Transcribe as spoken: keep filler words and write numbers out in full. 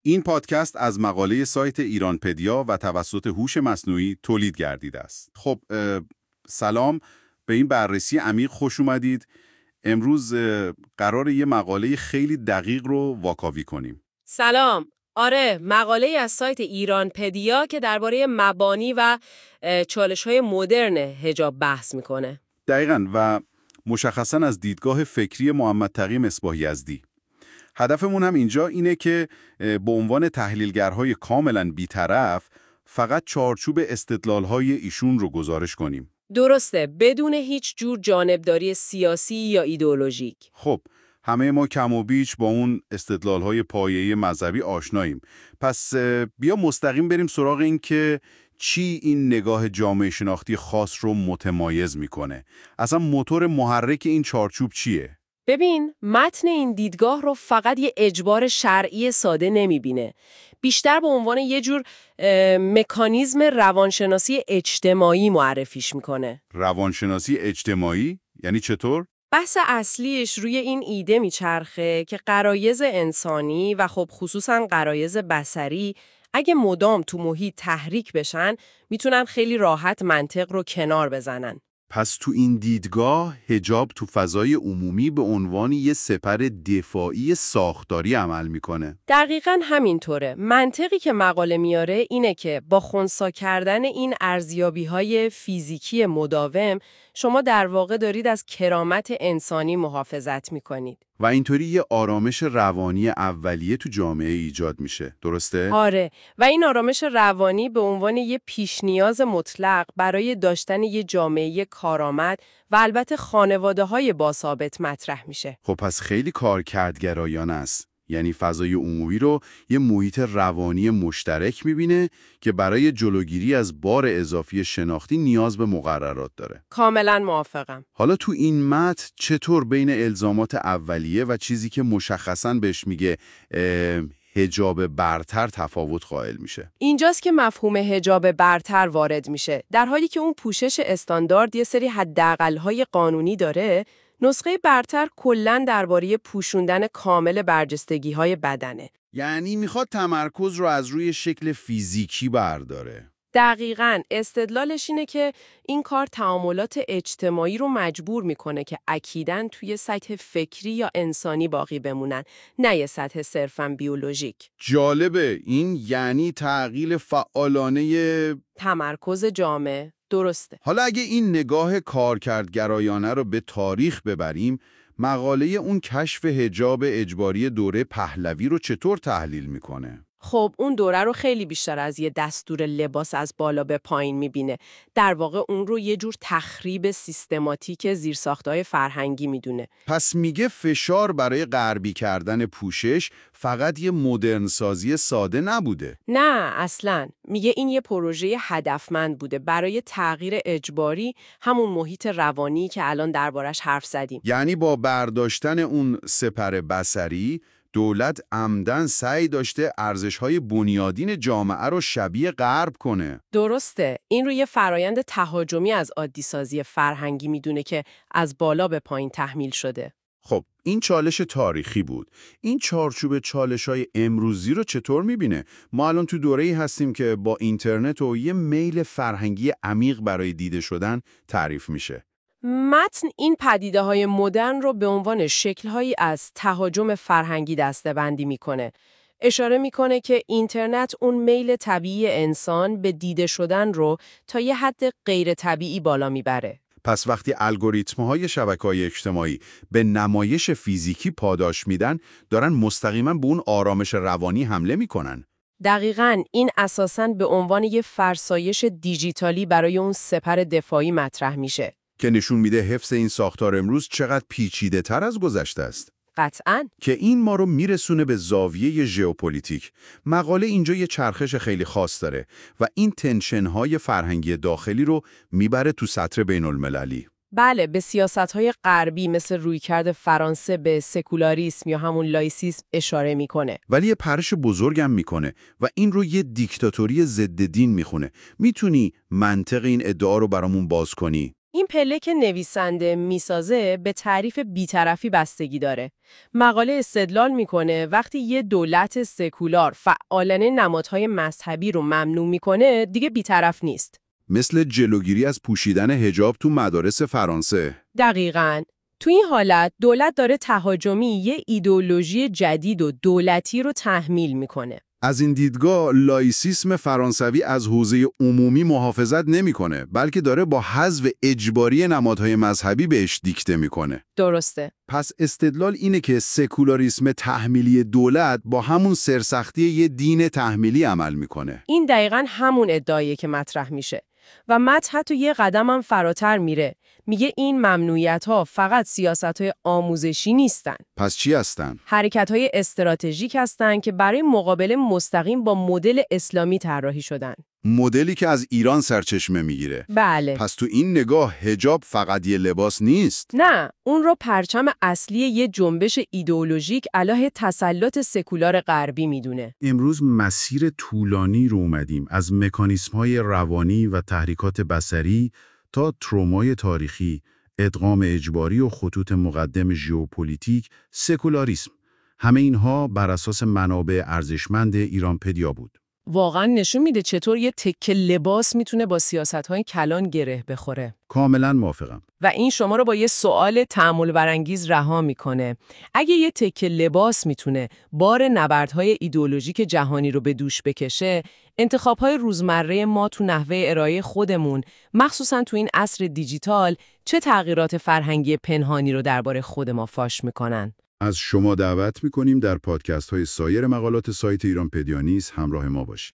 این پادکست از مقاله سایت ایرانپدیا و توسط هوش مصنوعی تولید گردیده است. خب سلام، به این بررسی عمیق خوش اومدید. امروز قراره یه مقاله خیلی دقیق رو واکاوی کنیم. سلام. آره، مقاله از سایت ایرانپدیا که درباره مبانی و چالش‌های مدرن حجاب بحث میکنه. دقیقاً، و مشخصاً از دیدگاه فکری محمد تقی مصباح یزدی. هدفمون هم اینجا اینه که به عنوان تحلیلگرهای کاملاً بی‌طرف فقط چارچوب استدلال‌های ایشون رو گزارش کنیم. درسته، بدون هیچ جور جانبداری سیاسی یا ایدئولوژیک. خب همه ما کم و بیش با اون استدلال‌های پایه‌ای مذهبی آشناییم. پس بیا مستقیم بریم سراغ این که چی این نگاه جامعه شناختی خاص رو متمایز میکنه. اصلا موتور محرک این چارچوب چیه؟ ببین، متن این دیدگاه رو فقط یه اجبار شرعی ساده نمیبینه. بیشتر به عنوان یه جور مکانیزم روانشناسی اجتماعی معرفیش میکنه. روانشناسی اجتماعی؟ یعنی چطور؟ بحث اصلیش روی این ایده میچرخه که غرایز انسانی و خب خصوصاً غرایز بصری اگه مدام تو محیط تحریک بشن میتونن خیلی راحت منطق رو کنار بزنن. پس تو این دیدگاه حجاب تو فضای عمومی به عنوان یه سپر دفاعی ساختاری عمل میکنه. دقیقاً همینطوره. منطقی که مقاله میاره اینه که با خنثی کردن این ارزیابی‌های فیزیکی مداوم شما در واقع دارید از کرامت انسانی محافظت میکنید. و اینطوری یه آرامش روانی اولیه تو جامعه ایجاد میشه. درسته؟ آره، و این آرامش روانی به عنوان یه پیش نیاز مطلق برای داشتن یه جامعه کارآمد و البته خانواده‌های باثبات مطرح میشه. خب پس خیلی کارکردگرایانه است. یعنی فضای عمومی رو یه محیط روانی مشترک میبینه که برای جلوگیری از بار اضافی شناختی نیاز به مقررات داره. کاملا موافقم. حالا تو این متن چطور بین الزامات اولیه و چیزی که مشخصاً بهش میگه حجاب برتر تفاوت قائل میشه؟ اینجاست که مفهوم حجاب برتر وارد میشه. در حالی که اون پوشش استاندارد یه سری حداقل‌های قانونی داره، نسخه برتر کلاً درباره پوشوندن کامل برجستگی‌های بدنه. یعنی میخواد تمرکز رو از روی شکل فیزیکی برداره. دقیقاً، استدلالش اینه که این کار تعاملات اجتماعی رو مجبور میکنه که اکیداً توی سطح فکری یا انسانی باقی بمونن، نه یه سطح صرفاً بیولوژیک. جالبه، این یعنی تعقیل فعالانه تمرکز جامعه. درسته. حالا اگه این نگاه کارکردگرایانه رو به تاریخ ببریم، مقاله اون کشف حجاب اجباری دوره پهلوی رو چطور تحلیل میکنه؟ خب اون دوره رو خیلی بیشتر از یه دستور لباس از بالا به پایین میبینه. در واقع اون رو یه جور تخریب سیستماتیک زیرساختهای فرهنگی میدونه. پس میگه فشار برای غربی کردن پوشش فقط یه مدرن سازی ساده نبوده. نه اصلاً. میگه این یه پروژه هدفمند بوده برای تغییر اجباری همون محیط روانی که الان دربارش حرف زدیم. یعنی با برداشتن اون سپر بصری، دولت عمدن سعی داشته ارزش‌های بنیادین جامعه رو شبیه غرب کنه. درسته. این رو یه فرایند تهاجمی از عادی سازی فرهنگی میدونه که از بالا به پایین تحمیل شده. خب این چالش تاریخی بود. این چارچوب چالش‌های امروزی رو چطور می‌بینه؟ ما الان تو دوره‌ای هستیم که با اینترنت و یه میل فرهنگی عمیق برای دیده شدن تعریف میشه. متن این پدیده‌های مدرن رو به عنوان شکل‌هایی از تهاجم فرهنگی دسته‌بندی می‌کنه. اشاره می‌کنه که اینترنت اون میل طبیعی انسان به دیده شدن رو تا یه حد غیر طبیعی بالا میبره. پس وقتی الگوریتم‌های شبکه‌های اجتماعی به نمایش فیزیکی پاداش میدن، دارن مستقیما به اون آرامش روانی حمله میکنن. دقیقاً، این اساساً به عنوان یه فرسایش دیجیتالی برای اون سپر دفاعی مطرح میشه. که نشون میده حفظ این ساختار امروز چقدر پیچیده تر از گذشته است. قطعاً. که این ما رو میرسونه به زاویه ژئوپلیتیک. مقاله اینجا یه چرخش خیلی خاص داره و این تنشن‌های فرهنگی داخلی رو میبره تو سطح بین المللی. بله، به سیاست‌های غربی مثل رویکرد فرانسه به سکولاریسم یا همون لایسیسم اشاره میکنه. ولی یه پرش بزرگم میکنه و این رو یه دیکتاتوری ضد دین میخونه. میتونی منطق این ادعا رو برامون باز کنی؟ این پله که نویسنده میسازه به تعریف بی‌طرفی بستگی داره. مقاله استدلال میکنه وقتی یه دولت سکولار فعالانه نمادهای مذهبی رو ممنوع میکنه دیگه بی‌طرف نیست. مثل جلوگیری از پوشیدن حجاب تو مدارس فرانسه. دقیقاً. تو این حالت دولت داره تهاجمی یه ایدئولوژی جدید و دولتی رو تحمیل میکنه. از این دیدگاه لایسیسم فرانسوی از حوزه عمومی محافظت نمیکنه، بلکه داره با حذف اجباری نمادهای مذهبی بهش دیکته میکنه. درسته. پس استدلال اینه که سکولاریسم تحمیلی دولت با همون سرسختی یه دین تحمیلی عمل میکنه. این دقیقاً همون ادعاییه که مطرح میشه. و متن حتی یه قدم هم فراتر میره. میگه این ممنوعیت‌ها فقط سیاست‌های آموزشی نیستن. پس چی هستن؟ حرکت‌های استراتژیک هستن که برای مقابله مستقیم با مدل اسلامی طراحی شدن. مدلی که از ایران سرچشمه میگیره. بله. پس تو این نگاه حجاب فقط یه لباس نیست. نه، اون رو پرچم اصلی یه جنبش ایدئولوژیک علیه تسلط سکولار غربی میدونه. امروز مسیر طولانی رو اومدیم، از مکانیسم‌های روانی و تحریکات بصری تا ترومای تاریخی، ادغام اجباری و خطوط مقدم ژئوپلیتیک، سکولاریسم. همه اینها بر اساس منابع ارزشمند ایرانپدیا بود. واقعا نشون میده چطور یه تکه لباس میتونه با سیاست‌های کلان گره بخوره. کاملا موافقم. و این شما رو با یه سوال تأمل برانگیز رها میکنه. اگه یه تکه لباس میتونه بار نبردهای ایدئولوژیک جهانی رو به دوش بکشه، انتخاب‌های روزمره ما تو نحوه ارائه خودمون، مخصوصا تو این عصر دیجیتال، چه تغییرات فرهنگی پنهانی رو درباره خود ما فاش میکنن؟ از شما دعوت میکنیم در پادکست های سایر مقالات سایت ایرانپدیا نیز همراه ما باشید.